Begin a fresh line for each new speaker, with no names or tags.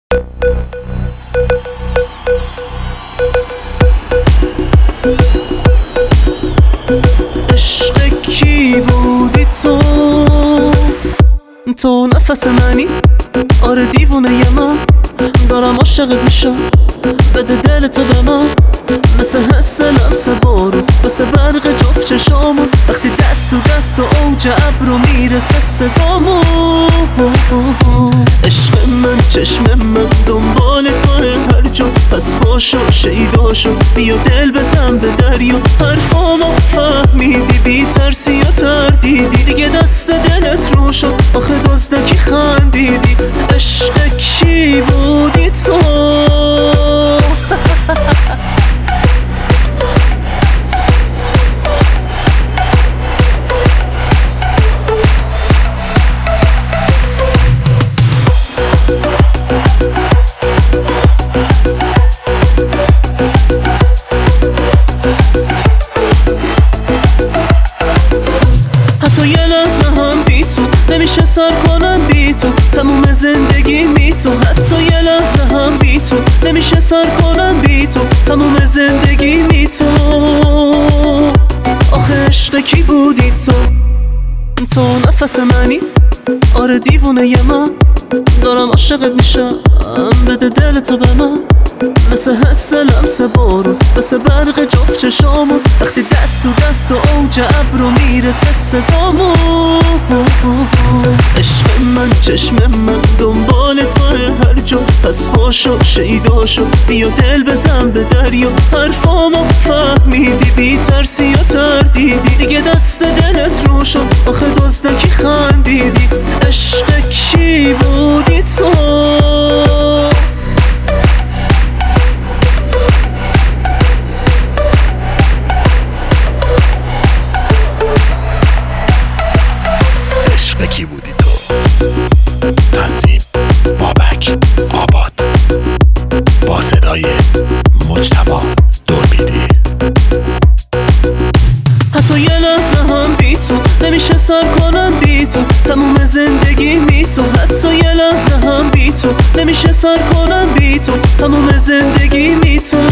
عشق کی بودی تو نفس منی، آره دیوونه من دارم عاشقت میشم، بده دل تو به من مثل حس لمس بارون، مثل برق جفت چشامون وقتی دست و دست و اوج ابرو میرسه صدامون. عشق من چشم من دنبال توه هر جا، پس باشو شیدا شو بیا دل بزن به دریا، حرفامو فهمیدی بی ترسی یا تردیدی، دیگه دست دلت رو شد آخه دزدکی خندیدی. عشق کی بودی تو حتی یه لحظه هم بی تو نمیشه سر کنم بی تو، تموم زندگی می تو، حتی یه لحظه هم بی تو نمیشه سر کنم بی تو، تموم زندگی می تو. آخه عشق کی بودی تو نفس منی، آره دیوونه من دارم عاشقت میشم، بده دل تو به من مثل حس لمس بارون، مثل برق جفت چشامون وقتی دست و دست و اوج ابرو میرسه صدامون. عشق من چشم من دنبال توه هر جا، پس باشو شیدا شو بیا دل بزن به دریا، حرفامو فهمیدی بی ترسی یا تردیدی، دیگه دست دلت رو شد آخه دزدکی خندیدی. عشق کی بودی تو
کی بودی تو؟ تنظیم بابک آباد با صدای مجتبی دوربیدی.
حتی یه لحظه هم بی تو نمیشه سر کنم بی تو، تموم زندگی می تو، حتی یه لحظه هم بی تو نمیشه سر کنم بی تو، تموم زندگی می تو.